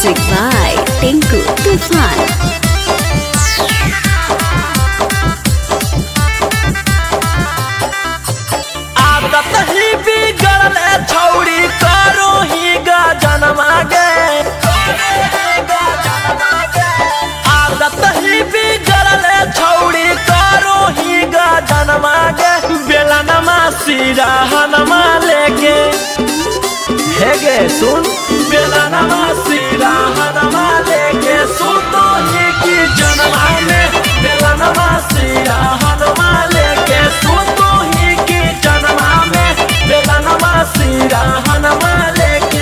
Music by Tinku Tufan. आदत ही बिगड़ल छौड़ी करो ही गा जनमा गे। आदत ही बिगड़ल छौड़ी करो ही गा जनमा गे। बेलनमा सिराहनमा लेके हे गे सुन, बेलनमा सिराहनमा लेके सुतो ही की जनमा में। बेलनमा सिराहनमा लेके सुतो ही की जनमा में। बेलनमा सिराहनमा लेके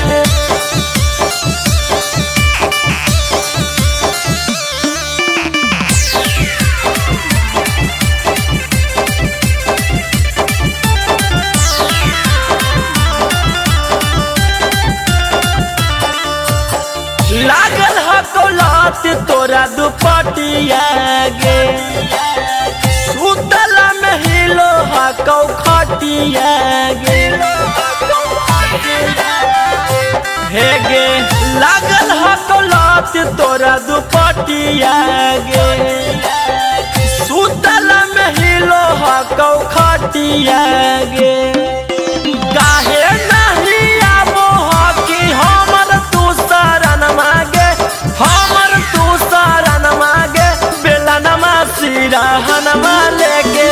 लागल हको लात तोरा दुपटिया गे। सुतला में हिलो हको खटिया गे। हे गे लागल हको लात तोरा दुपटिया गे। सुतला में हिलो हको खटिया गे। काहे नहीं आबो हकी हमर तू शरण मागे। हमर तू शरण मागे। बेलनमा सिराहनमा लेके।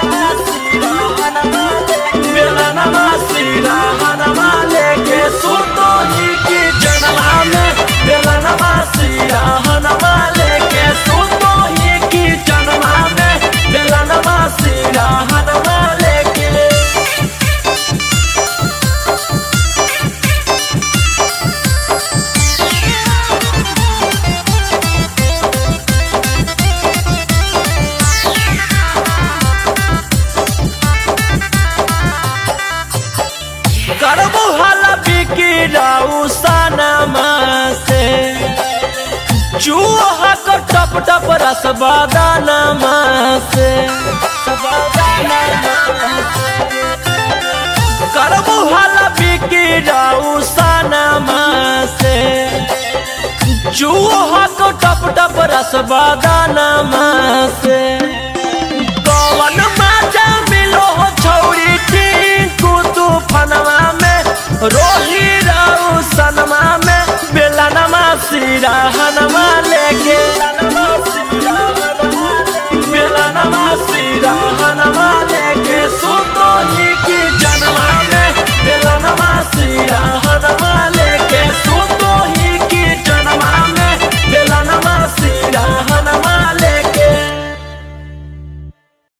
बेलनमा सिराहनमा लेके सुतो ही की जनमा में। बेलनमा सिराहनमा लेके सुतो ही की जनमा में। बेलनमा सिराहनमा लेके करबो हला बिकिराऊ सनमा से। चूहा को टप टप रस बदनमा से। करबो हला बिकिराऊ सनमा से। चूहा को टप टप रस बदनमा से।